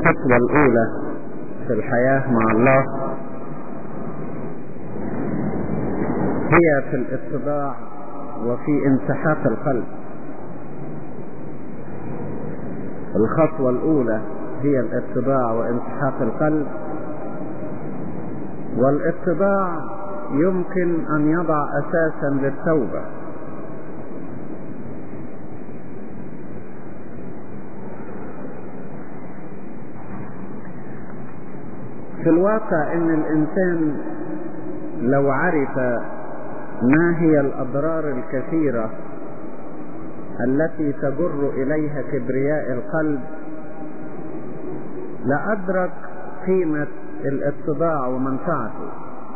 الخطوة الأولى في الحياة مع الله هي في الاتباع وفي انسحاق القلب. الخطوة الأولى هي الاتباع وانسحاق القلب، والاتباع يمكن أن يضع أساسا للتوبة. في الواقع ان الانسان لو عرف ما هي الاضرار الكثيرة التي تجر اليها كبرياء القلب لأدرك قيمة الاتباع ومنفعته.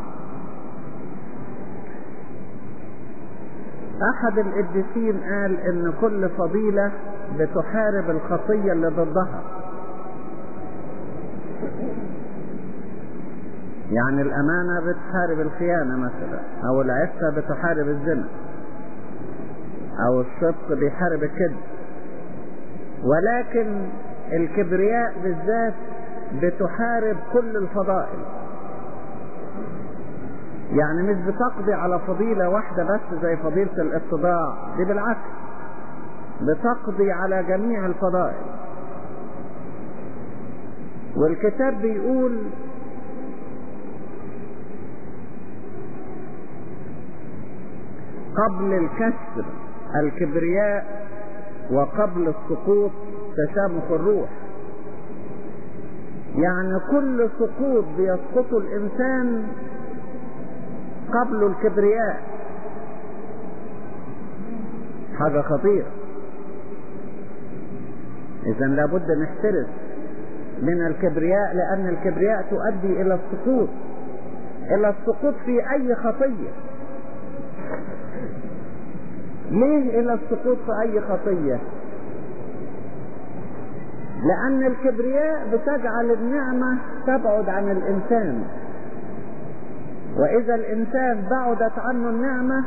احد القديسين قال ان كل فضيلة بتحارب الخطية اللي ضدها. يعني الأمانة بتحارب الخيانة مثلا، أو العفة بتحارب الزنا، أو الصدق بيحارب الكذب. ولكن الكبرياء بالذات بتحارب كل الفضائل. يعني مش بتقضي على فضيلة واحدة بس زي فضيلة الاتباع، دي بالعكس بتقضي على جميع الفضائل. والكتاب بيقول قبل الكسر الكبرياء وقبل السقوط تشامخ الروح. يعني كل سقوط بيسقط الإنسان قبل الكبرياء، حاجة خطيرة. إذن لابد نحترس من الكبرياء، لأن الكبرياء تؤدي إلى السقوط، إلى السقوط في أي خطية. ليه إلى السقوط في أي خطية؟ لأن الكبرياء بتجعل النعمة تبعد عن الإنسان، وإذا الإنسان بعدت عنه النعمة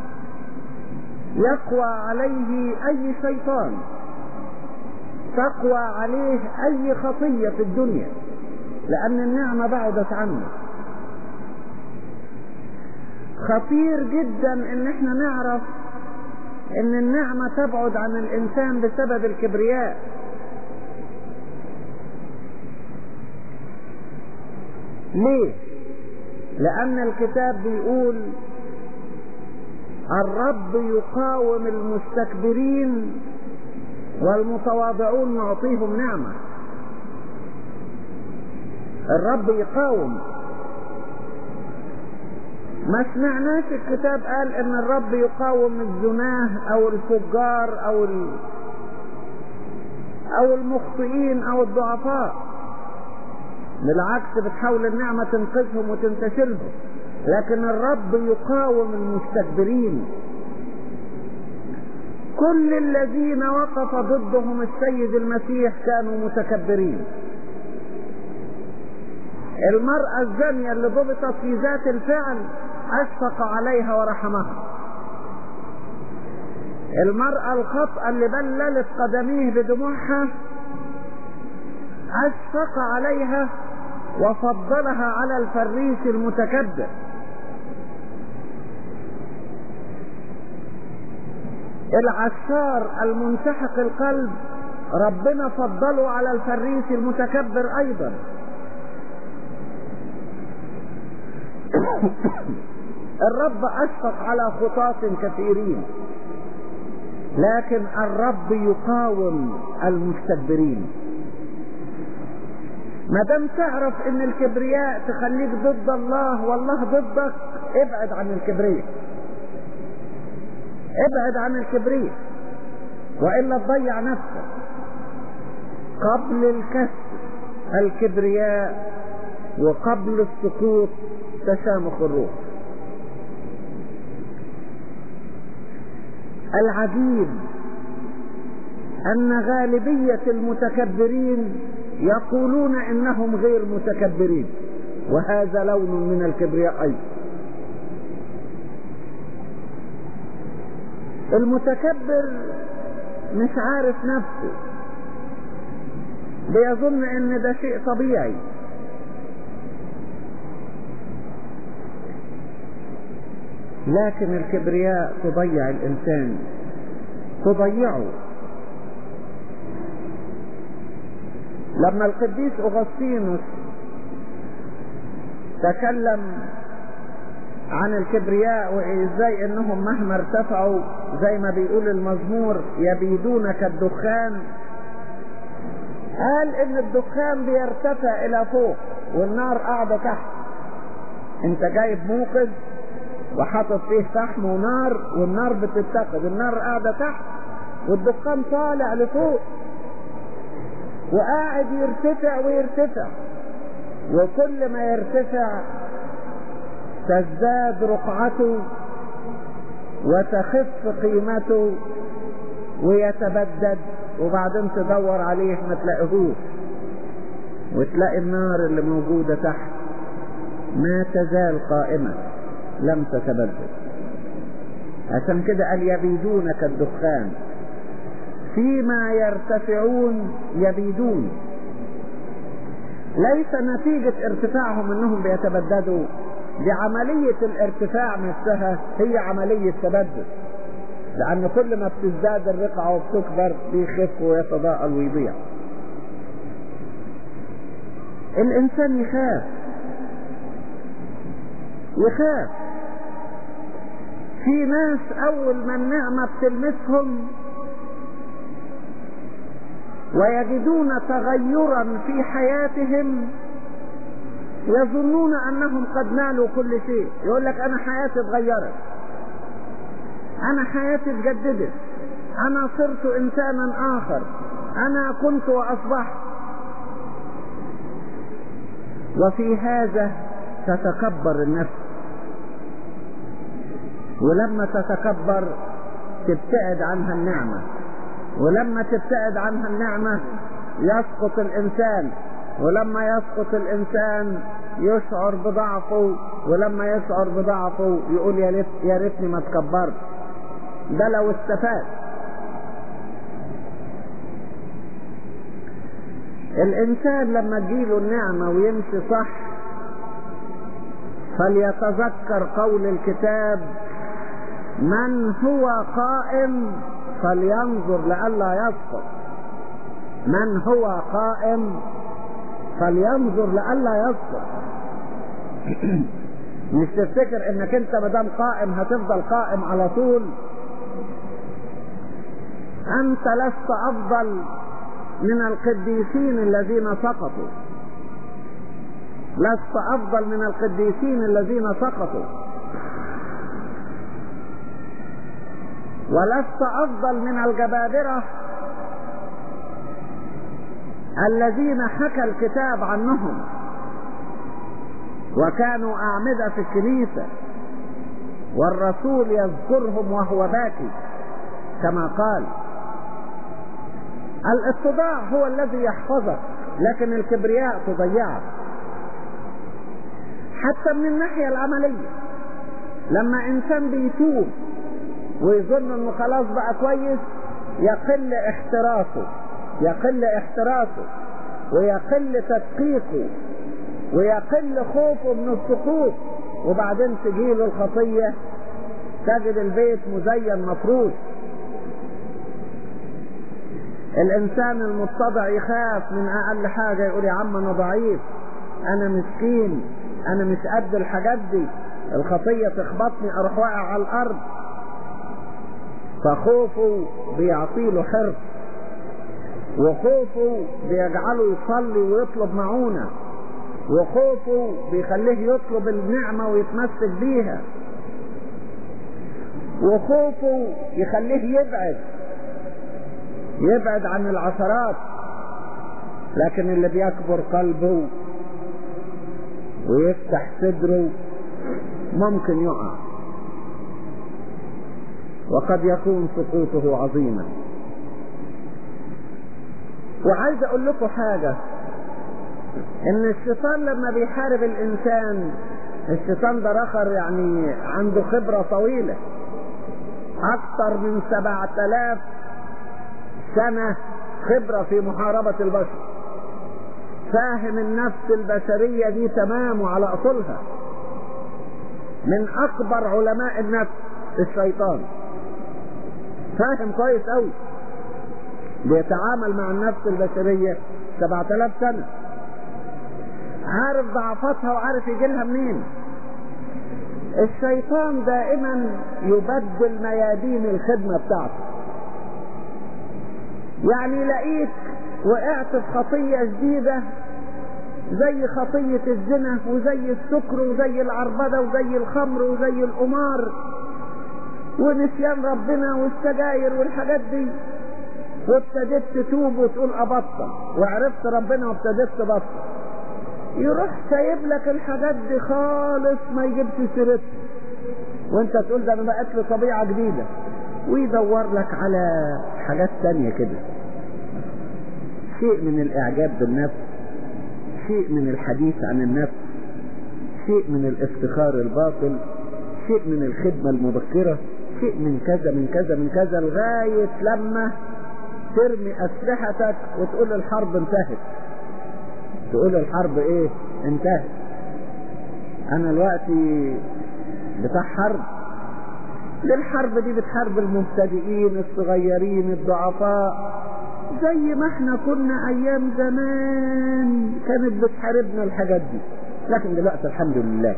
يقوى عليه أي شيطان، تقوى عليه أي خطية في الدنيا، لأن النعمة بعدت عنه. خطير جدا إن احنا نعرف ان النعمة تبعد عن الانسان بسبب الكبرياء. ليه؟ لان الكتاب بيقول الرب يقاوم المستكبرين والمتواضعون يعطيهم نعمة. الرب يقاوم. ما سمعناش الكتاب قال ان الرب يقاوم الزناه او الفجار او المخطئين او الضعفاء. بالعكس بتحاول النعمة تنقذهم وتنتشلهم، لكن الرب يقاوم المستكبرين. كل الذين وقف ضدهم السيد المسيح كانوا متكبرين. المرأة الزانية اللي ضبطت في ذات الفعل أشفق عليها ورحمها. المرأة الخطأة اللي بللت قدميه بدموعها أشفق عليها وفضلها على الفريس المتكبر. العشار المنسحق القلب ربنا فضله على الفريس المتكبر أيضا. الرب أشفق على خطاة كثيرين، لكن الرب يقاوم المستكبرين. ما دام تعرف ان الكبرياء تخليك ضد الله والله ضدك، ابعد عن الكبرياء، ابعد عن الكبرياء، وإلا تضيع نفسك. قبل الكسر الكبرياء وقبل السقوط تشامخ الروح. العجيب أن غالبية المتكبرين يقولون إنهم غير متكبرين، وهذا لون من الكبرياء أيضا. المتكبر مش عارف نفسه، بيظن ان ده شيء طبيعي. لكن الكبرياء تضيع الانسان، تضيعه. لما القديس أغسطينوس تكلم عن الكبرياء وازاي انهم مهما ارتفعوا زي ما بيقول المزمور يبيدون كالدخان، قال ان الدخان بيرتفع الى فوق والنار قاعدة تحت. انت جايب موقد وحاطط فيه فحم ونار، والنار بتتقد، النار قاعدة تحت والدخان طالع لفوق وقاعد يرتفع ويرتفع، وكل ما يرتفع تزداد رقعته وتخف قيمته ويتبدد، وبعدين تدور عليه ما تلاقيهوش، وتلاقي النار اللي موجودة تحت ما تزال قائمة لم تتبدد. عشان كده قال يبيدون كالدخان، فيما يرتفعون يبيدون. ليس نتيجة ارتفاعهم انهم بيتبددوا، دي عملية الارتفاع نفسها هي عملية تبدد، لأن كل ما بتزداد الرقعة وبتكبر بيخف ويتضاءل ويضيع. الإنسان يخاف في ناس أول ما النعمة بتلمسهم ويجدون تغيرا في حياتهم يظنون أنهم قد نالوا كل شيء. يقول لك أنا حياتي اتغيرت، أنا حياتي اتجددت، أنا صرت إنسانا آخر، أنا كنت وأصبحت. وفي هذا تتكبر النفس، ولما تتكبر تبتعد عنها النعمة، ولما تبتعد عنها النعمة يسقط الإنسان، ولما يسقط الإنسان يشعر بضعفه، ولما يشعر بضعفه يقول يا ريتني ما تكبرت، ده لو استفاد. الإنسان لما تجيله النعمة ويمشي صح فليتذكر قول الكتاب: من هو قائم فلينظر لئلا يسقط. من هو قائم فلينظر لئلا يسقط. مش تفتكر انك انت مدام قائم هتفضل قائم على طول. انت لست افضل من القديسين الذين سقطوا، لست افضل من القديسين الذين سقطوا، ولست افضل من الجبابرة الذين حكى الكتاب عنهم وكانوا أعمدة في الكنيسة، والرسول يذكرهم وهو باكي كما قال. الاتضاع هو الذي يحفظك، لكن الكبرياء تضيعك. حتى من الناحية العملية، لما إنسان بيتوب ويظن انه خلاص بقى كويس يقل احتراسه ويقل تدقيقه ويقل خوفه من السقوط، وبعدين تجيله الخطية تجد البيت مزين مفروش. الانسان المتضع يخاف من اقل حاجة، يقول يا عم انا ضعيف، انا مسكين، انا مش قد الحاجات دي، الخطية تخبطني اروح واقع على الارض. فخوفه بيعطيله حرص، وخوفه بيجعله يصلي ويطلب معونة، وخوفه بيخليه يطلب النعمة ويتمسك بيها، وخوفه يخليه يبعد عن العثرات. لكن اللي بيكبر قلبه ويفتح صدره ممكن يقع، وقد يكون سقوطه عظيما. وعايز اقول لكم حاجة، ان الشيطان لما بيحارب الانسان، الشيطان ده رخر يعني عنده خبرة طويلة، اكثر من 7000 سنة خبرة في محاربة البشر. فاهم النفس البشرية دي تمام وعلى أصولها. من أكبر علماء النفس الشيطان، فاهم كويس أوي، بيتعامل مع النفس البشرية 7000 سنة، عارف ضعفاتها وعارف يجيلها منين. الشيطان دائما يبدل ميادين الخدمة بتاعته. يعني يلاقيك وقعت في خطية جديدة زي خطية الزنا وزي السكر وزي العربدة وزي الخمر وزي القمار ونسيان ربنا والسجاير والحاجات دي، وابتديت تتوب وتقول أبطل، وعرفت ربنا وابتديت تبطل، يروح سايب لك الحاجات دي خالص ما يجيبش سيرتها، وانت تقول ده انا بقت له طبيعة جديدة، ويدور لك على حاجات تانية كده، شيء من الإعجاب بالنفس، شيء من الحديث عن النفس، شيء من الافتخار الباطل، شيء من الخدمة المبكرة، شيء من كذا من كذا من كذا، لغاية لما ترمي أسلحتك وتقول الحرب انتهت. تقول الحرب ايه؟ انتهت. انا دلوقتي بتاع حرب. للحرب دي بتحارب المبتدئين الصغيرين الضعفاء، زي ما احنا كنا ايام زمان كانت بتحاربنا الحاجات دي. لكن دلوقتي الحمد لله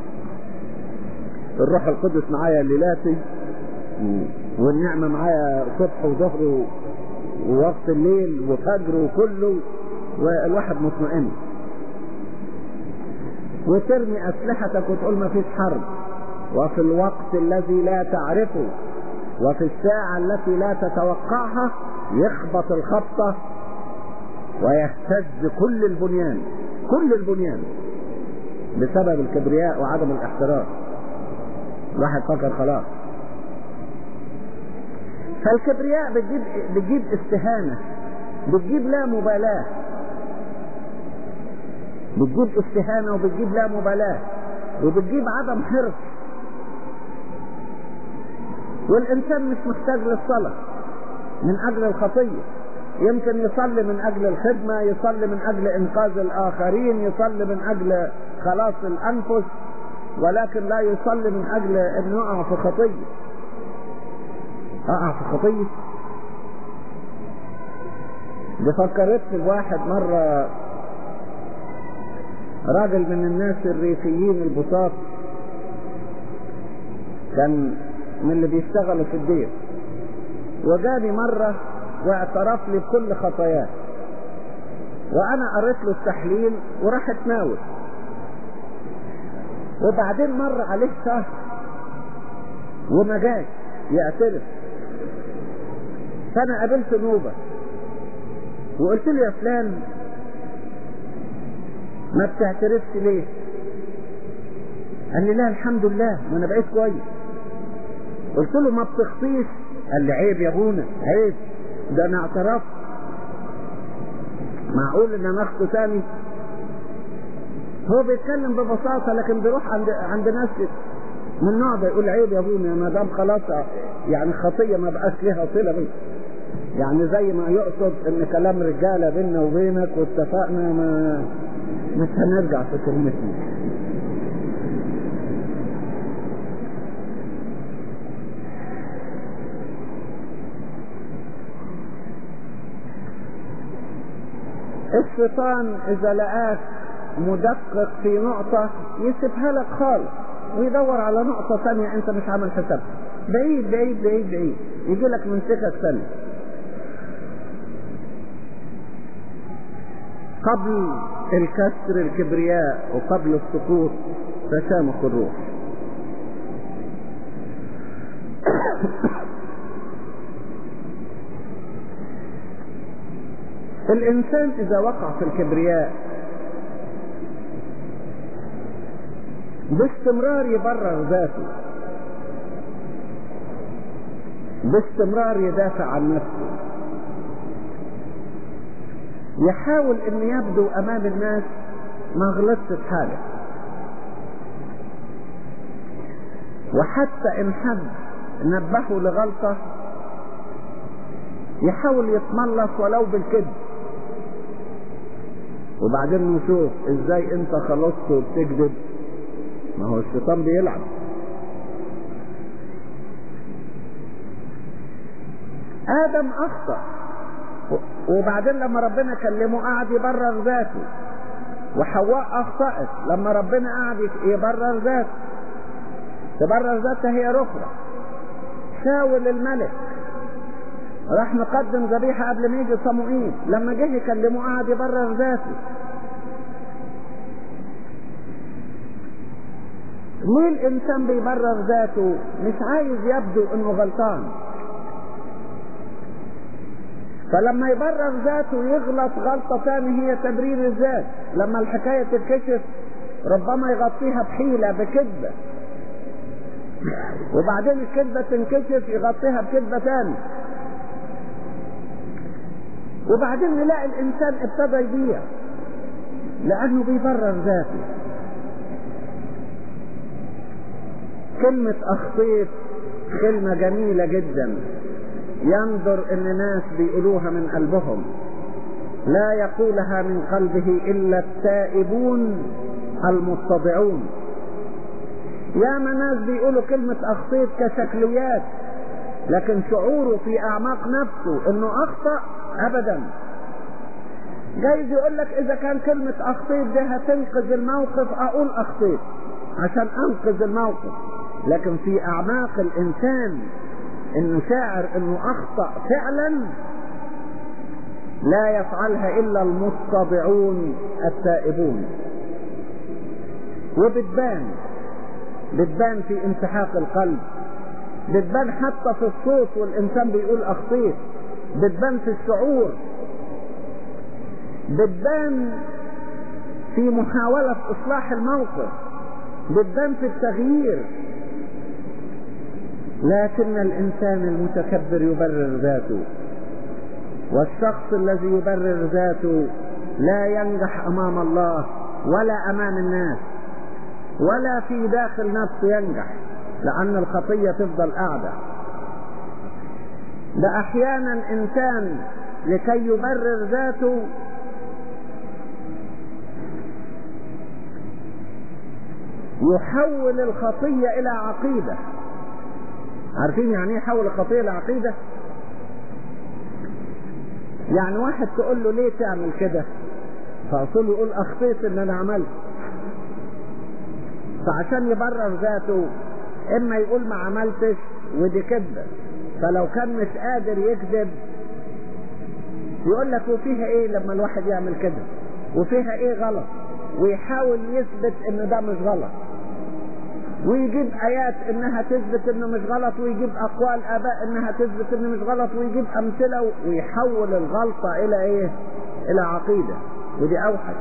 الروح القدس معايا ليلاتي، والنعمة معايا صبح وظهر ووقت الليل وفجر وكله، والواحد مطمئن. وترمي أسلحتك وتقول ما فيش حرب، وفي الوقت الذي لا تعرفه وفي الساعة التي لا تتوقعها يخبط الخبطة ويهتز كل البنيان، كل البنيان، بسبب الكبرياء وعدم الاحترام. الواحد فكر خلاص. فالكبرياء بتجيب استهانة، بتجيب لا مبالاة، بتجيب استهانة وبتجيب لا مبالاة، وبتجيب عدم حرص. والإنسان مش محتاج للصلاة من أجل الخطية، يمكن يصلي من أجل الخدمة، يصلي من أجل إنقاذ الآخرين، يصلي من أجل خلاص الأنفس، ولكن لا يصلي من أجل أن يقع في خطية. أقع في خطية. بفكرت في واحد مرة، راجل من الناس الريفيين البساط، كان من اللي بيشتغلوا في الدير، وجاني مرة واعترف لي بكل خطاياه، وانا قريت له التحليل وراح اتناول. وبعدين مر عليه شهر وما جاش يعترف، فانا قابلت نوبة وقلت له يا فلان ما بتعترفش ليه؟ قال لي لا الحمد لله ما انا بقيت كويس. قلت له ما بتخطيش؟ قال لي عيب يا ابونا، عيب، ده انا اعترفت. معقول ان انا اخطو تاني؟ هو بيتكلم ببساطة، لكن بيروح عند ناس من النوع ده يقول عيب يا ابونا، ما دام خلاص يعني خطية ما بقاش ليها صلة بيه. يعني زي ما يقصد ان كلام رجالة بيننا وبينك واتفقنا، ما مش هنرجع في كلمتنا. الشيطان اذا لقاك مدقق في نقطة يسيبها لك خالص ويدور على نقطة ثانية انت مش عامل حسابها، بعيد بعيد بعيد بعيد، يجي لك من سكك ثانية. قبل الكسر الكبرياء، وقبل السقوط تسامح الروح. الإنسان إذا وقع في الكبرياء باستمرار يبرر ذاته، باستمرار يدافع عن نفسه، يحاول ان يبدو امام الناس ما غلطش في حاجة، وحتى ان حد نبهه لغلطة يحاول يتملص ولو بالكذب، وبعدين نشوف ازاي انت خلصت وبتكذب. ما هو الشيطان بيلعب. آدم أخطأ، وبعدين لما ربنا كلمه قعد يبرر ذاته، وحواء أخطأت لما ربنا قعد يبرر ذاته. تبرر ذاتها هي رخرة. شاول الملك راح مقدم ذبيحة قبل ما يجي صموئيل، لما جه يكلمه قعد يبرر ذاته. ليه الإنسان بيبرر ذاته؟ مش عايز يبدو إنه غلطان، فلما يبرر ذاته يغلط غلطة ثانية هي تبرير الذات. لما الحكاية تتكشف ربما يغطيها بحيلة بكذبة، وبعدين الكذبة تنكشف يغطيها بكذبة ثانية، وبعدين نلاقي الإنسان ابتدى يضيع لأنه بيبرر ذاته. كلمة أخطيت كلمة جميلة جدا، ينظر ان ناس بيقولوها من قلبهم، لا يقولها من قلبه الا التائبون المتضعون. ياما ناس بيقولوا كلمة اخطيت كشكليات، لكن شعوره في اعماق نفسه انه اخطأ ابدا. جايز يقول لك اذا كان كلمة اخطيت دي هتنقذ الموقف اقول اخطيت عشان انقذ الموقف، لكن في اعماق الانسان انه شاعر انه اخطأ فعلا لا يفعلها الا المتضعون التائبون. بتبان في انسحاق القلب، بتبان حتى في الصوت والانسان بيقول اخطيت، بتبان في الشعور، بتبان في محاولة اصلاح الموقف، بتبان في التغيير. لكن الإنسان المتكبر يبرر ذاته، والشخص الذي يبرر ذاته لا ينجح أمام الله ولا أمام الناس ولا في داخل نفسه ينجح، لأن الخطية تفضل قاعدة. ده أحيانا إنسان لكي يبرر ذاته يحول الخطية إلى عقيدة. عارفين يعني ايه يحول الخطية لعقيدة؟ يعني واحد تقول له ليه تعمل كده، فأصله يقول اخطيت ان انا عملت، فعشان يبرر ذاته اما يقول ما عملتش ودي كذبة، فلو كان مش قادر يكذب يقول لك وفيها ايه لما الواحد يعمل كده، وفيها ايه غلط، ويحاول يثبت ان ده مش غلط، ويجيب آيات انها تثبت انه مش غلط، ويجيب اقوال اباء انها تثبت انه مش غلط، ويجيب امثلة، ويحول الغلطة الى ايه؟ الى عقيدة. ودي اوحش.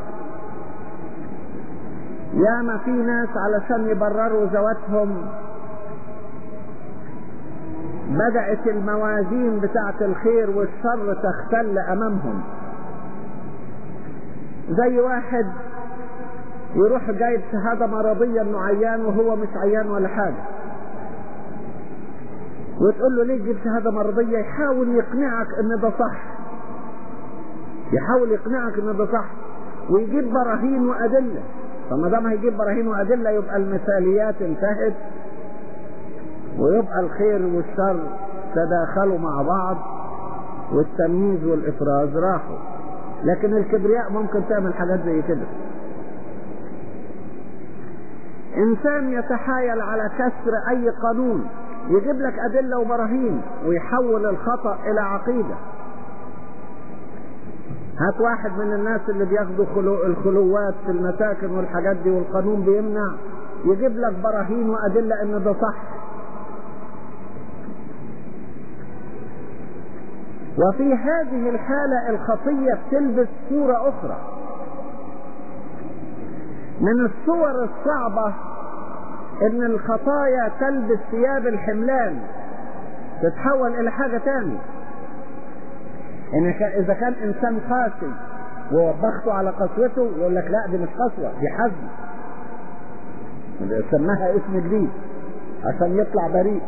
ياما في ناس علشان يبرروا ذواتهم بدأت الموازين بتاعة الخير والشر تختل امامهم. زي واحد يروح جايب شهادة مرضية انه عيان وهو مش عيان ولا حاجة، وتقول له ليه تجيب شهادة مرضية؟ يحاول يقنعك ان ده صح، يحاول يقنعك ان ده صح، ويجيب براهين وادلة. فما دام هيجيب براهين وادلة يبقى المثاليات انتهت، ويبقى الخير والشر تداخلوا مع بعض، والتمييز والافراز راحوا. لكن الكبرياء ممكن تعمل حاجات زي كده. انسان يتحايل على كسر اي قانون، يجيب لك ادلة وبراهين ويحول الخطأ الى عقيدة. هات واحد من الناس اللي بياخدوا الخلوات في المساكن والحاجات دي والقانون بيمنع، يجيب لك براهين وادلة ان ده صح. وفي هذه الحالة الخطية بتلبس صورة اخرى. من الصور الصعبة ان الخطايا تلبس ثياب الحملان، تتحول الى حاجة تانية. اذا كان انسان قاسي ووبخته على قسوته يقول لك لا دي مش قسوة، دي حزم، سماها اسم جديد عشان يطلع بريء.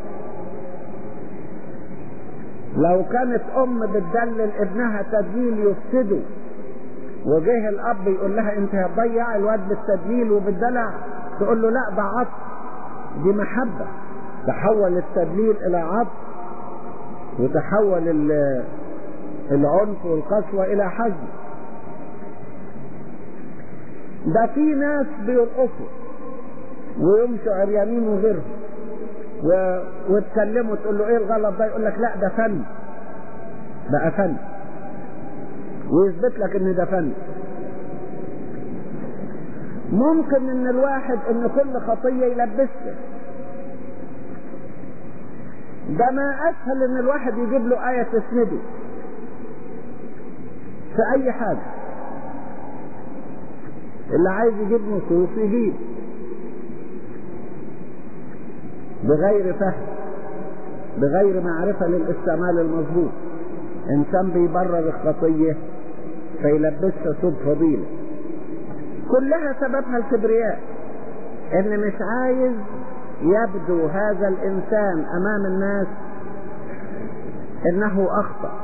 لو كانت ام بتدلل ابنها تدليل يفسده وجه الاب يقول لها انت هتضيع الواد بالتدليل وبالدلع، تقول له لا ده عطف، دي محبة. تحول التدليل الى عطف، وتحول العنف والقسوة الى حزم. ده في ناس بيرقصوا ويمشوا عريانين وغيرهم وتكلموا تقول له ايه الغلط ده، يقول لك لا ده فن، بقى فن، ويثبت لك ان ده فن. ممكن ان الواحد ان كل خطية يلبسها، ده ما اسهل ان الواحد يجيب له آية تسنده في اي حاجة. اللي عايز يجيب نصوص يجيب بغير فهم، بغير معرفة للاستعمال المظبوط. انسان بيبرر الخطية فيلبسها ثوب فضيلة، كلها سببها الكبرياء، ان مش عايز يبدو هذا الانسان امام الناس انه اخطأ.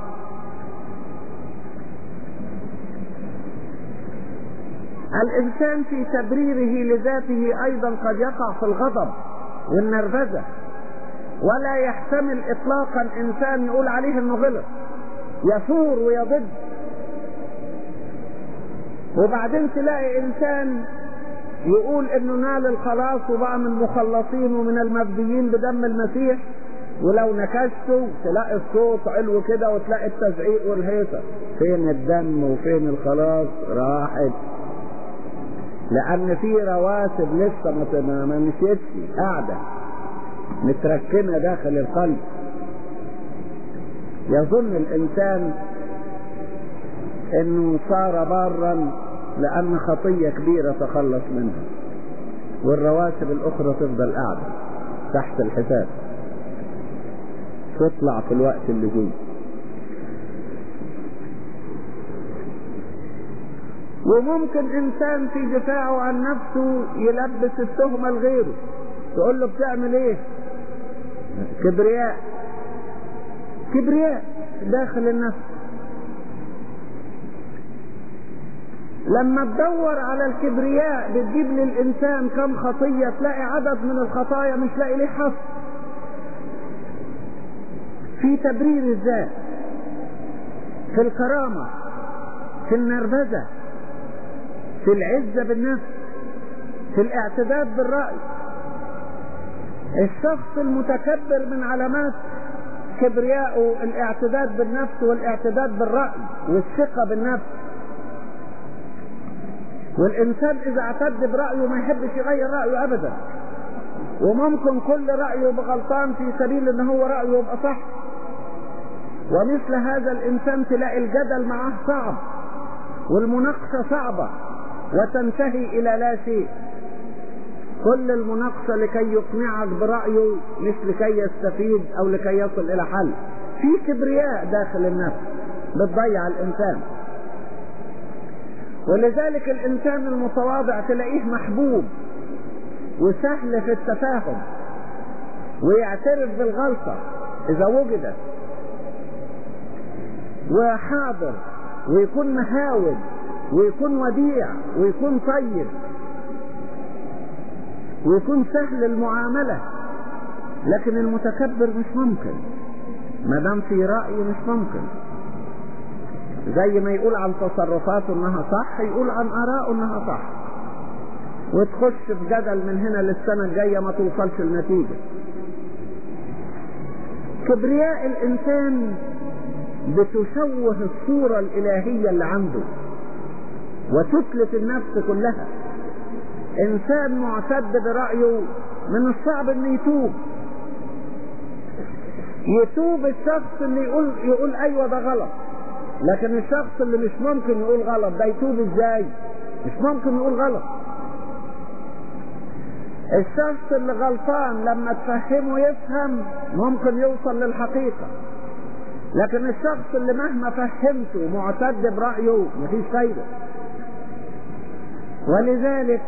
الانسان في تبريره لذاته ايضا قد يقع في الغضب والنرفزة، ولا يحتمل اطلاقا انسان يقول عليه انه غلط، يثور ويضد. وبعدين تلاقي انسان يقول انه نال الخلاص وبقى من المخلصين ومن المفديين بدم المسيح، ولو نكشته تلاقي الصوت علو كده وتلاقي التزعيق والهيصة. فين الدم وفين الخلاص؟ راحت، لان في رواسب لسه ما مشيتش، قاعدة متركنة داخل القلب. يظن الانسان انه صار بارا لان خطية كبيرة تخلص منها، والرواسب الاخرى تفضل قاعدة تحت الحساب، تطلع في الوقت اللي جاي. وممكن انسان في دفاعه عن نفسه يلبس التهمة لغيره، تقول له بتعمل ايه؟ كبرياء، كبرياء داخل النفس. لما تدور على الكبرياء بتجيب للإنسان كم خطية، تلاقي عدد من الخطايا مش لاقي ليه حصر. في تبرير الذات، في الكرامة، في النرفزة، في العزة بالنفس، في الاعتداد بالرأي. الشخص المتكبر من علامات كبرياءه الاعتداد بالنفس والاعتداد بالرأي والثقة بالنفس. والإنسان إذا اعتد برأيه ما يحبش يغير رأيه أبدا، وممكن كل رأيه بغلطان في سبيل إن هو رأيه يبقى صح. ومثل هذا الإنسان تلاقي الجدل معه صعب والمناقشة صعبة وتنتهي إلى لا شيء. كل المناقشة لكي يقنعك برأيه مش لكي يستفيد أو لكي يصل إلى حل. في كبرياء داخل النفس بتضيع الإنسان. ولذلك الإنسان المتواضع تلاقيه محبوب وسهل في التفاهم، ويعترف بالغلطة إذا وجدت، وحاضر، ويكون مهاود، ويكون وديع، ويكون طيب، ويكون سهل المعاملة. لكن المتكبر مش ممكن، ما دام في رأي مش ممكن. زي ما يقول عن تصرفاته انها صح، يقول عن آراءه انها صح، وتخش في جدل من هنا للسنة الجاية ما توصلش النتيجة. كبرياء الإنسان بتشوه الصورة الإلهية اللي عنده وتتلف النفس كلها. إنسان معتد برأيه من الصعب إنه يتوب الشخص اللي يقول أيوة ده غلط، لكن الشخص اللي مش ممكن يقول غلط ده يتوب إزاي؟ مش ممكن يقول غلط. الشخص اللي غلطان لما تفهمه يفهم ممكن يوصل للحقيقة، لكن الشخص اللي مهما فهمته معتد برأيه مفيش فايدة. ولذلك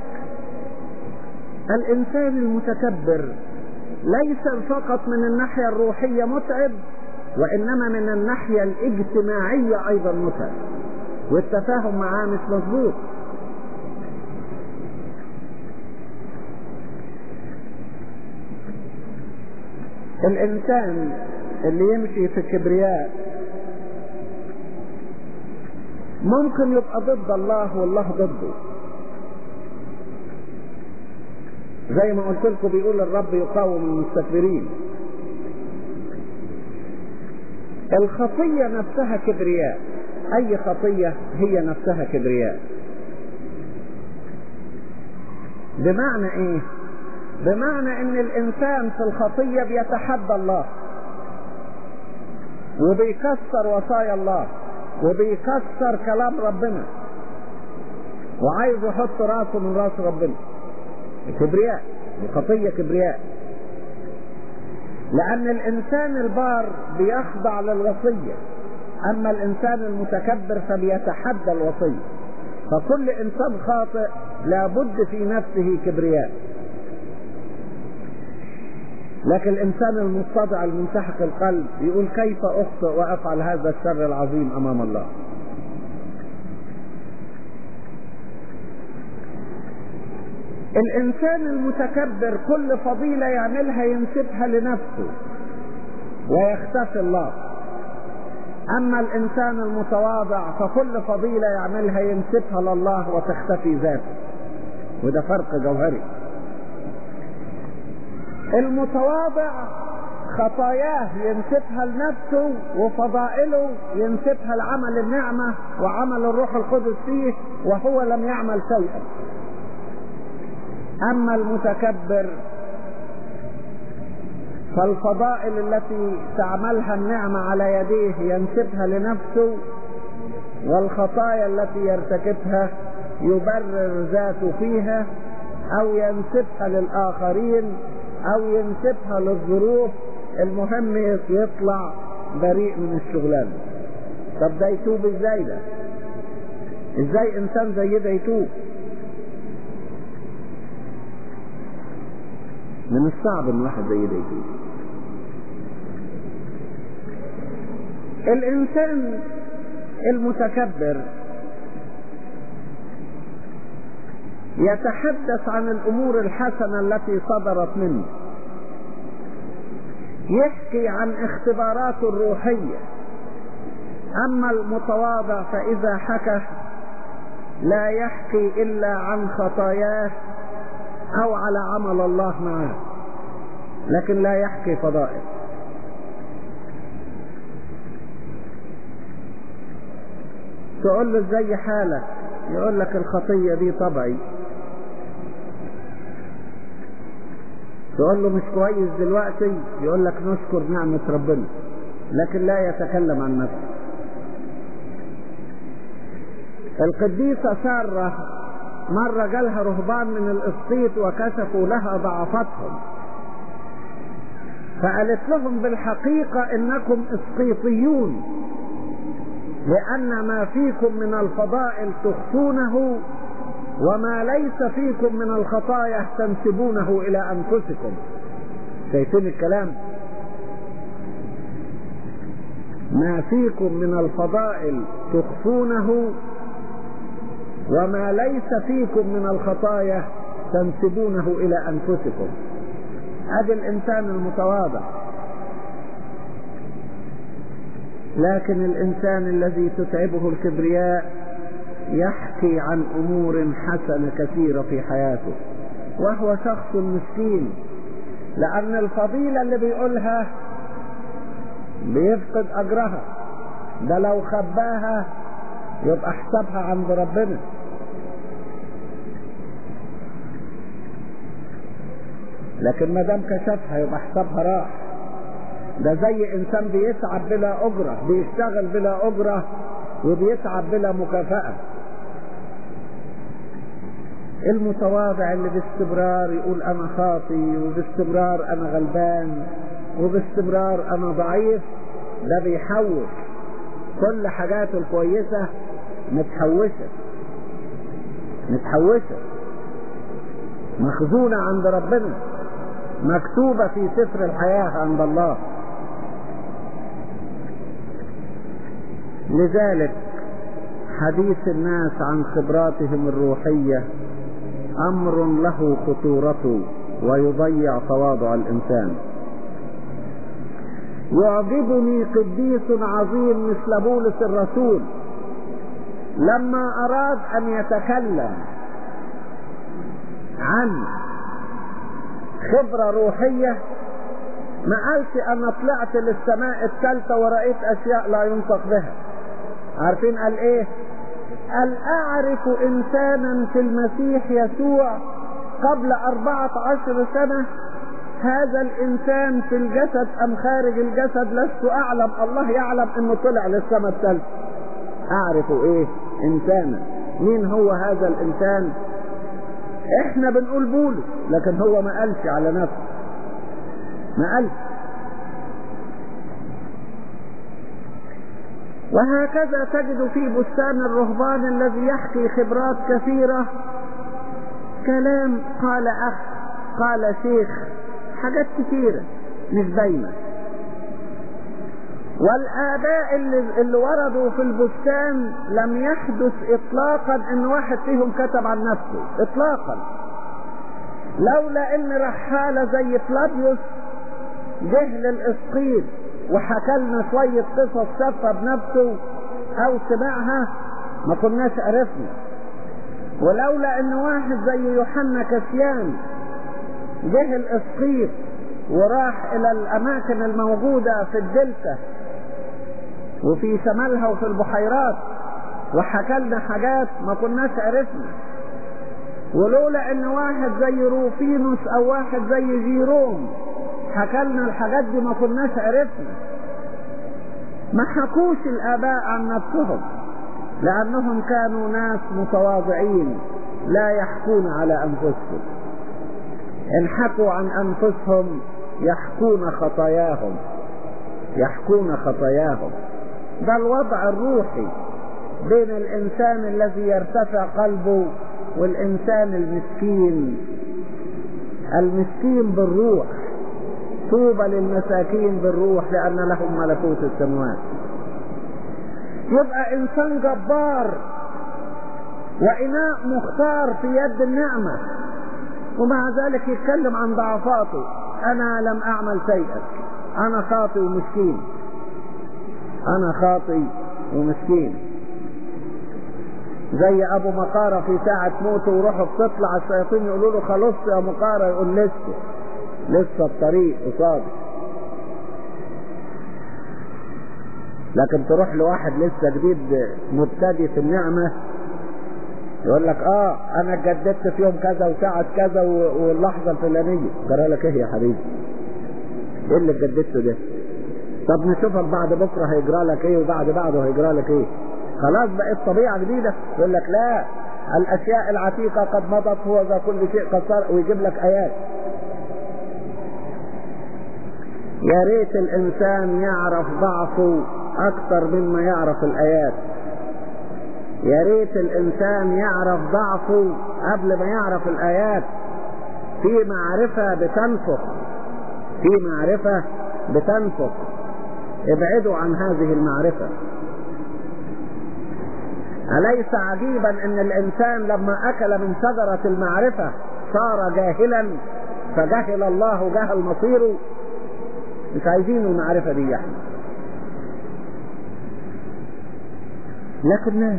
الإنسان المتكبر ليس فقط من الناحية الروحية متعب، وإنما من الناحية الاجتماعية أيضا متعب. والتفاهم معاه مش مظبوط. الإنسان اللي يمشي في الكبرياء ممكن يبقى ضد الله والله ضده. زي ما قلت لكم بيقول الرب يقاوم المستكبرين. الخطية نفسها كبرياء، أي خطية هي نفسها كبرياء. بمعنى إيه؟ بمعنى إن الإنسان في الخطية بيتحدى الله وبيكسر وصايا الله وبيكسر كلام ربنا وعايز يحط راسه من راس ربنا. كبرياء، الخطية كبرياء. لأن الإنسان البار بيخضع للوصية، أما الإنسان المتكبر فبيتحدى الوصية. فكل إنسان خاطئ لابد في نفسه كبرياء. لكن الإنسان المتضع المنسحق القلب يقول كيف أخطئ وأفعل هذا الشر العظيم أمام الله. الإنسان المتكبر كل فضيلة يعملها ينسبها لنفسه ويختفي الله، أما الإنسان المتواضع فكل فضيلة يعملها ينسبها لله وتختفي ذاته، وده فرق جوهري. المتواضع خطاياه ينسبها لنفسه وفضائله ينسبها لعمل النعمة وعمل الروح القدس فيه وهو لم يعمل شيئا. أما المتكبر فالفضائل التي تعملها النعمة على يديه ينسبها لنفسه، والخطايا التي يرتكبها يبرر ذاته فيها أو ينسبها للآخرين أو ينسبها للظروف. المهم يطلع بريء من الشغلانة. طب ده يتوب ازاي؟ ده ازاي انسان زي ده يتوب؟ من الصعب ان واحد زي ده يتوب. الانسان المتكبر يتحدث عن الامور الحسنة التي صدرت منه، يحكي عن اختباراته الروحية. اما المتواضع فاذا حكى لا يحكي الا عن خطاياه او على عمل الله معه، لكن لا يحكي فضائل. تقول له ازاي حالك؟ يقول لك الخطية دي طبعي. تقول له مش كويس دلوقتي؟ يقول لك نشكر نعمة ربنا، لكن لا يتكلم عن نفسه. القديسة سارة مرة جالها رهبان من الإسقيط وكشفوا لها ضعفاتهم، فقالت لهم بالحقيقة إنكم إسقيطيون، لأن ما فيكم من الفضائل تخفونه وما ليس فيكم من الخطايا تنسبونه إلى أنفسكم. شايفين الكلام؟ ما فيكم من الفضائل تخفونه وما ليس فيكم من الخطايا تنسبونه إلى أنفسكم. هذا الإنسان المتواضع. لكن الإنسان الذي تتعبه الكبرياء يحكي عن أمور حسنة كثيرة في حياته، وهو شخص مسكين، لأن الفضيلة اللي بيقولها بيفقد أجرها. ده لو خباها يبقى حسابها عند ربنا. لكن ما دام كشفها يبقى حسابها راح. ده زي انسان بيتعب بلا اجرة، بيشتغل بلا اجرة وبيتعب بلا مكافأة. المتواضع اللي باستمرار يقول انا خاطي وباستمرار انا غلبان وباستمرار انا ضعيف، ده بيحوش كل حاجاته الكويسة متحوشة مخزونة عند ربنا، مكتوبة في سفر الحياة عند الله. لذلك حديث الناس عن خبراتهم الروحية أمر له خطورته ويضيع تواضع الإنسان. يعجبني قديس عظيم مثل بولس الرسول لما أراد أن يتكلم عن خبرة روحية ما قالش أنا طلعت للسماء الثالثة ورأيت أشياء لا ينطق بها. عارفين قال إيه؟ قال أعرف إنسانا في المسيح يسوع قبل 14 سنة، هذا الإنسان في الجسد أم خارج الجسد لست أعلم، الله يعلم إنه طلع للسماء الثالثة. أعرف إيه؟ إنسانا. مين هو هذا الإنسان؟ إحنا بنقول بولس، لكن هو ما قالش على نفسه، ما قالش. وهكذا تجد في بستان الرهبان الذي يحكي خبرات كثيرة كلام قال أخ قال شيخ، حاجات كثيرة مش باينة. والآباء اللي وردوا في البستان لم يحدث إطلاقا إن واحد فيهم كتب عن نفسه إطلاقا، لولا إن رحالة زي فلافيوس جه للإسقيط وحكى لنا شوية قصص شافها بنفسه أو سمعها ما كناش عرفنا. ولولا إن واحد زي يوحنا كسيان جه الإسقيط وراح إلى الأماكن الموجودة في الدلتا وفي شمالها وفي البحيرات وحكى لنا حاجات ما كناش عرفنا. ولولا إن واحد زي روفينوس أو واحد زي جيروم حكى لنا الحاجات دي ما كناش عرفنا. ما حكوش الآباء عن نفسهم لأنهم كانوا ناس متواضعين لا يحكون على أنفسهم. إن حكوا عن أنفسهم يحكون خطاياهم، يحكون خطاياهم. ده الوضع الروحي بين الإنسان الذي يرتفع قلبه والإنسان المسكين. المسكين بالروح، طوبى للمساكين بالروح لأن لهم ملكوت السماوات. يبقى إنسان جبار وإناء مختار في يد النعمة، ومع ذلك يتكلم عن ضعفاته. أنا لم أعمل شيئا، أنا خاطئ ومسكين، أنا خاطئ ومسكين. زي أبو مقارة في ساعة موته وروحه بتطلع الشياطين يقولوا له خلصت يا مقارة، يقول لسه الطريق قصادي. لكن تروح لواحد لسه جديد مبتدئ في النعمة يقول لك انا اتجددت في يوم كذا وساعة كذا واللحظة الفلانية. جرى لك ايه يا حبيبي؟ ايه اللي اتجددته ده؟ طب نشوفك بعد بكرة هيجرى لك ايه وبعد بعده هيجرى لك ايه؟ خلاص بقت طبيعة جديدة. يقول لك لا، الاشياء العتيقة قد مضت هو ذا كل شيء قد صار، ويجيب لك ايات. يا ريت الانسان يعرف ضعفه اكثر مما يعرف الايات. يا ريت الانسان يعرف ضعفه قبل ما يعرف الايات. في معرفة بتنفخ، في معرفة بتنفخ. ابعدوا عن هذه المعرفة. أليس عجيبا ان الانسان لما اكل من شجرة المعرفة صار جاهلا، فجهل الله وجهل مصيره؟ مش عايزين المعرفة دي يعني. لكن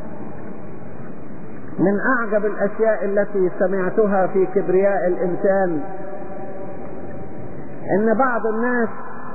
من أعجب الأشياء التي سمعتها في كبرياء الإنسان إن بعض الناس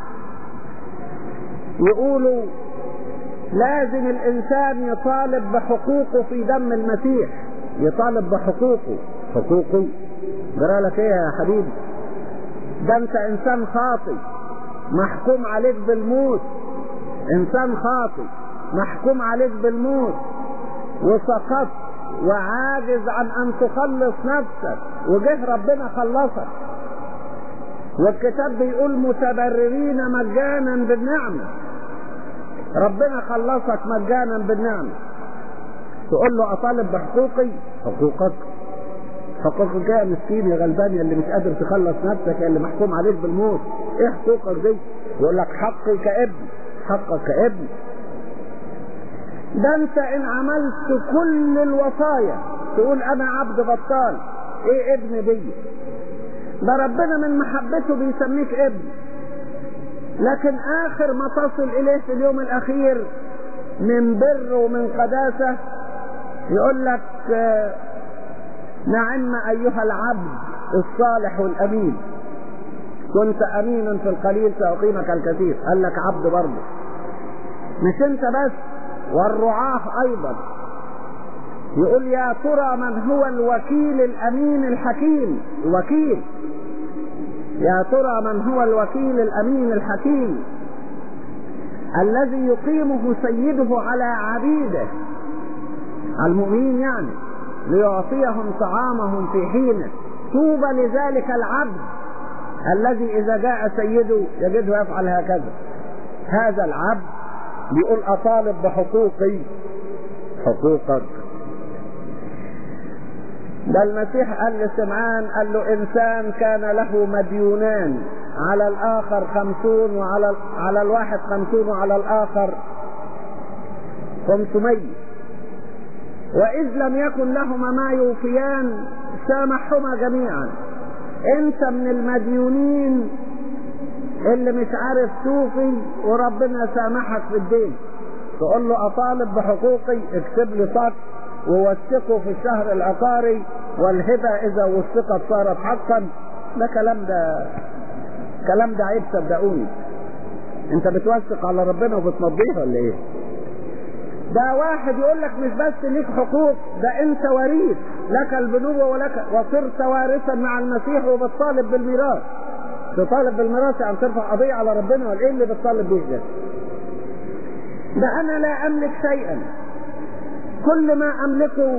يقولوا لازم الإنسان يطالب بحقوقه في دم المسيح، يطالب بحقوقه. حقوقه؟ جرى لك ايه يا حبيبي؟ ده انت انسان خاطئ محكوم عليك بالموت، انسان خاطئ محكوم عليك بالموت وسقطت وعاجز عن ان تخلص نفسك، وجه ربنا خلصك. والكتاب بيقول متبررين مجانا بالنعمة. ربنا خلصك مجانا بالنعمة. تقول له اطالب بحقوقي؟ حقوقك يا مسكين يا غلبان يا اللي مش قادر تخلص نفسك يا اللي محكوم عليك بالموت. ايه حقوقك دي؟ يقول لك حقي كابن، حقك كابن. ده انت ان عملت كل الوصايا تقول انا عبد بطال، ايه ابن دي؟ ده ربنا من محبته بيسميك ابن، لكن اخر ما تصل اليه في اليوم الاخير من بر ومن قداسة يقول لك نعم ايها العبد الصالح والامين، كنت امينا في القليل ساقيمك الكثير. قال لك عبد برضه، مش انت بس، والرعاة ايضا. يقول يا ترى من هو الوكيل الامين الحكيم؟ الوكيل، يا ترى من هو الوكيل الامين الحكيم الذي يقيمه سيده على عبيده، على المؤمنين يعني، ليعطيهم طعامهم في حينه. طوبى لذلك العبد الذي اذا جاء سيده يجده يفعل هكذا. هذا العبد بيقول اطالب بحقوقي حقوقك. ده المسيح قال لسمعان، قال له انسان كان له مديونان، على الاخر 50 وعلى الواحد 50 وعلى الاخر 500، واذ لم يكن لهما ما يوفيان سامحهما جميعا. انت من المديونين اللي مش عارف توفي وربنا سامحك في الدين، تقول له اطالب بحقوقي، اكتب لي صك ووثقه في الشهر العقاري، والهبة اذا وثقت صارت حقا. ده كلام ده عيب، صدقوني. انت بتوثق على ربنا وبتمضيه ولا ايه؟ ده واحد يقول لك مش بس ليك حقوق، ده انت وريث، لك البنوة ولك، وصرت وارثا مع المسيح وبتطالب بالميراث. تطالب بالميراث يعني ترفع قضية على ربنا، ولا ايه اللي بتطالب بيه ده؟ ده انا لا املك شيئا، كل ما املكه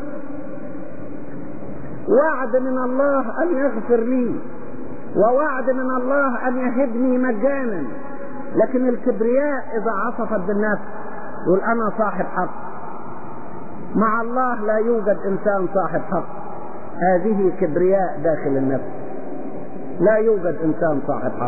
وعد من الله ان يغفر لي، ووعد من الله ان يهبني مجانا. لكن الكبرياء اذا عصفت بالنفس يقول انا صاحب حق. مع الله لا يوجد انسان صاحب حق، هذه كبرياء داخل النفس، لا يوجد انسان صاحب حق.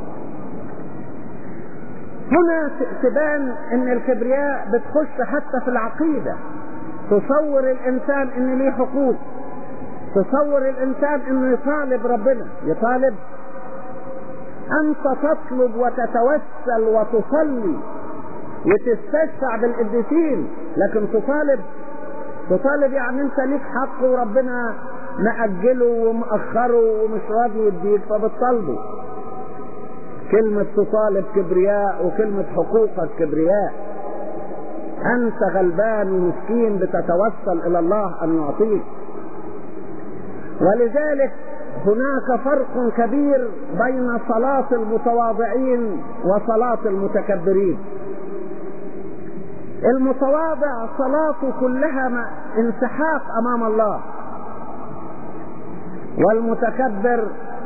هنا تبان ان الكبرياء بتخش حتى في العقيدة. تصور الانسان ان ليه حقوق، تصور الانسان انه يطالب ربنا، يطالب. انت تطلب وتتوسل وتصلي وتستشفع بالقديسين، لكن تطالب يعني انت ليك حق وربنا مأجله ومأخره ومش راضي يديك فبتطالبه. كلمة تطالب كبرياء، وكلمة حقوقك كبرياء. انت غلبان ومسكين بتتوسل الى الله ان يعطيك. ولذلك هناك فرق كبير بين صلاة المتواضعين وصلاة المتكبرين. المتواضع صلاته كلها انسحاق امام الله، والمتكبر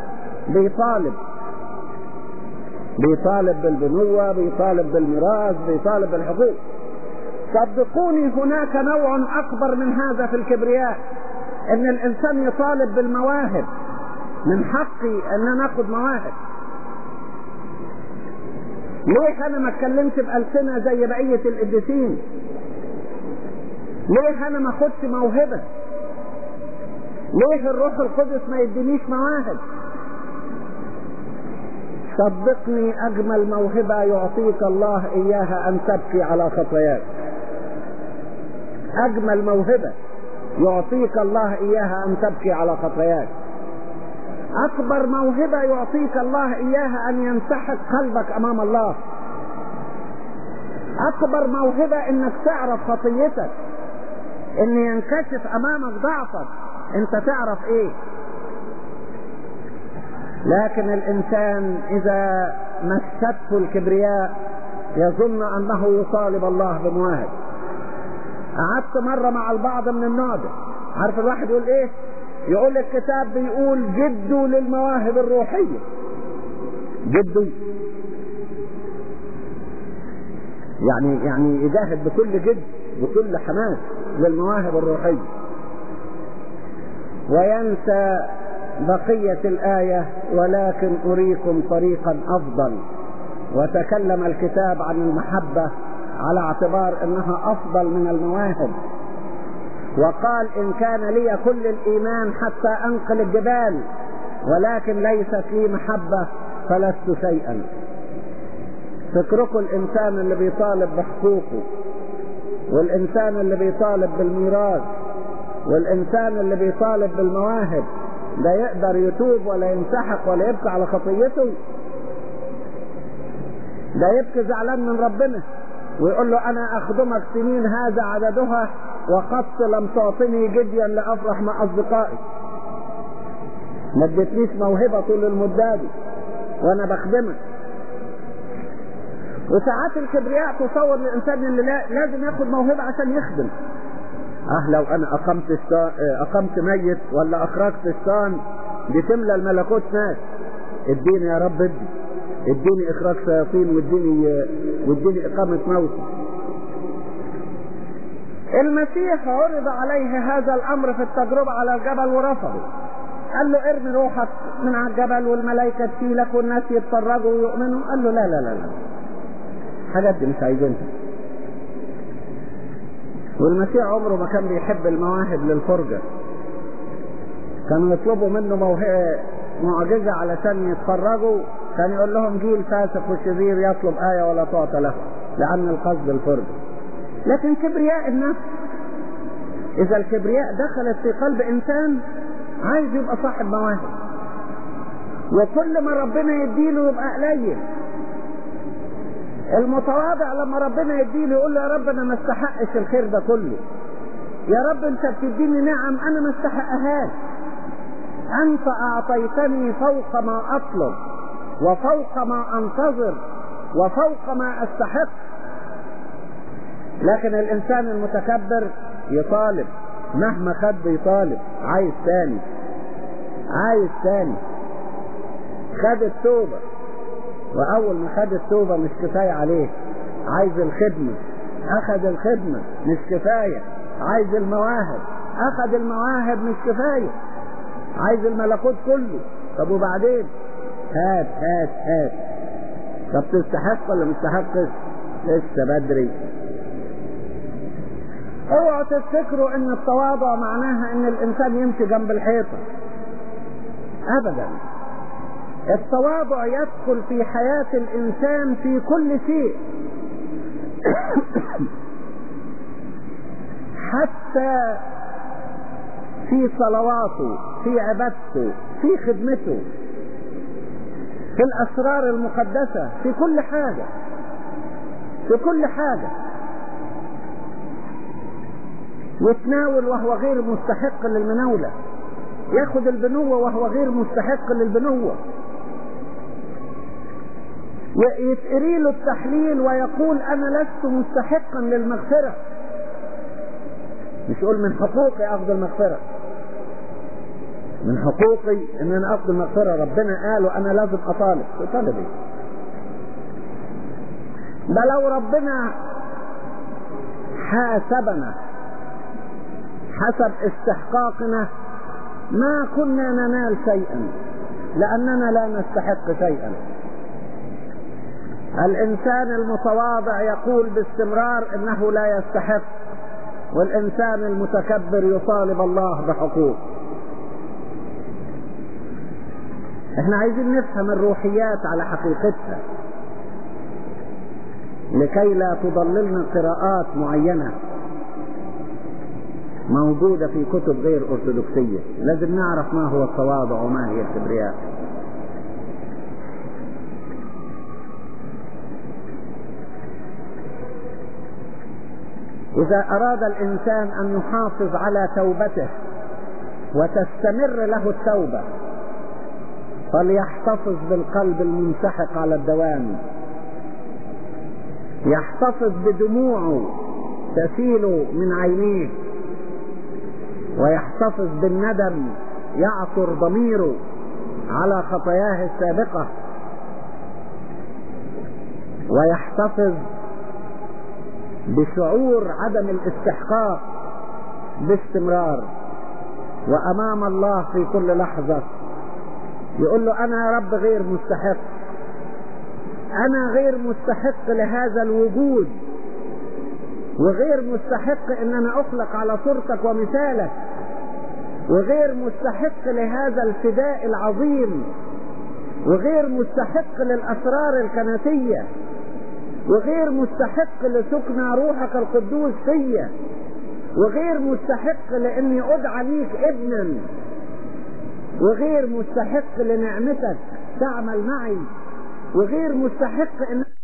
بيطالب بالبنوة، بيطالب بالميراث، بيطالب بالحقوق. صدقوني هناك نوع اكبر من هذا في الكبرياء، ان الانسان يطالب بالمواهب. من حقي ان انا اخد مواهب. ليه انا ما اتكلمش بألسنة زي بقية القديسين؟ ليه انا ما اخدش موهبة؟ ليه الروح القدس ما يدينيش مواهب؟ صدقني اجمل موهبة يعطيك الله اياها ان تبكي على خطاياك. اجمل موهبة يعطيك الله اياها ان تبكي على خطاياك. اكبر موهبة يعطيك الله اياها ان ينسحق قلبك امام الله. اكبر موهبة انك تعرف خطيتك، ان ينكشف امامك ضعفك، انت تعرف ايه. لكن الانسان اذا مسته الكبرياء يظن انه يطالب الله بمواهب. قعدت مرة مع البعض من النوع ده، عارف الواحد يقول ايه؟ يقول الكتاب بيقول جدوا للمواهب الروحية. جدوا يعني يجاهد بكل جد بكل حماس للمواهب الروحية، وينسى بقية الآية ولكن أريكم طريقا أفضل. وتكلم الكتاب عن المحبة على اعتبار انها افضل من المواهب، وقال ان كان لي كل الايمان حتى انقل الجبال ولكن ليست لي محبة فلست شيئا. فكركم الانسان اللي بيطالب بحقوقه، والانسان اللي بيطالب بالميراث، والانسان اللي بيطالب بالمواهب، لا يقدر يتوب ولا ينسحق ولا يبكي على خطيته؟ ده يبكي زعلان من ربنا ويقول له انا اخدمك سنين هذا عددها وقد لم تعطني جديا لافرح مع اصدقائي، ما اديتنيش موهبة طول المدة دي وانا بخدمك. وساعات الكبرياء تصور للانسان اللي لازم ياخد موهبة عشان يخدم. لو انا اقمت ميت ولا اخرجت الشيطان دي تملى الملكوت ناس. اديني يا رب، اديني اخراج شياطين واديني اقامة موت. المسيح عرض عليه هذا الامر في التجربة على الجبل ورفضه. قال له ارمي روحك من على الجبل والملائكة تشيلك والناس يتفرجوا ويؤمنوا. قال له لا لا لا لا، حاجات دي مش عايزينها. والمسيح عمره ما كان بيحب المواهب للفرجة، كانوا يطلبوا منه معجزة علشان يتفرجوا، كان يقول لهم جيل فاسق وشرير يطلب آية ولا تعطى له، لأن القصد الفرجة. لكن كبرياء النفس، إذا الكبرياء دخلت في قلب إنسان عايز يبقى صاحب مواهب، وكل ما ربنا يديله يبقى قليل. المتواضع لما ربنا يديله يقول له يا رب انا ما استحقش الخير ده كله، يا رب انت بتديني نعم انا ما استحقهاش، انت اعطيتني فوق ما اطلب وفوق ما انتظر وفوق ما استحق. لكن الانسان المتكبر يطالب، مهما خد يطالب، عايز تاني عايز تاني. خد التوبة، واول ما خد التوبة مش كفاية عليه، عايز الخدمة. اخد الخدمة مش كفاية، عايز المواهب. اخد المواهب مش كفاية، عايز الملكوت كله. طب وبعدين؟ هات هات هات. طب تستحق ولا مش تستحقش؟ لسه بدري. اوعوا تفتكروا ان التواضع معناها ان الانسان يمشي جنب الحيطة، ابدا. التواضع يدخل في حياة الإنسان في كل شيء حتى في صلواته، في عبادته، في خدمته، في الأسرار المقدسة، في كل حاجة، في كل حاجة. يتناول وهو غير مستحق للمناولة، ياخد البنوة وهو غير مستحق للبنوة، يتقري له التحليل ويقول انا لست مستحقا للمغفرة. مش يقول من حقوقي اخذ المغفرة، من حقوقي ان انا اخذ المغفرة. ربنا قال وانا لازم اطالب. اطالب ايه؟ ده لو ربنا حاسبنا حسب استحقاقنا ما كنا ننال شيئا، لاننا لا نستحق شيئا. الانسان المتواضع يقول باستمرار انه لا يستحق، والانسان المتكبر يطالب الله بحقوق. احنا عايزين نفهم الروحيات على حقيقتها لكي لا تضللنا قراءات معينة موجودة في كتب غير أرثوذكسية. لازم نعرف ما هو التواضع وما هي الكبرياء. إذا أراد الإنسان أن يحافظ على توبته وتستمر له التوبة فليحتفظ بالقلب المنسحق على الدوام، يحتفظ بدموعه تسيل من عينيه، ويحتفظ بالندم يعثر ضميره على خطاياه السابقة، ويحتفظ بشعور عدم الاستحقاق باستمرار، وأمام الله في كل لحظة يقول له أنا يا رب غير مستحق، أنا غير مستحق لهذا الوجود وغير مستحق ان انا اخلق على صورتك ومثالك، وغير مستحق لهذا الفداء العظيم، وغير مستحق للاسرار الكنسية، وغير مستحق لسكن روحك القدوس فيا، وغير مستحق لاني ادعى ليك ابنا، وغير مستحق لنعمتك تعمل معي، وغير مستحق ان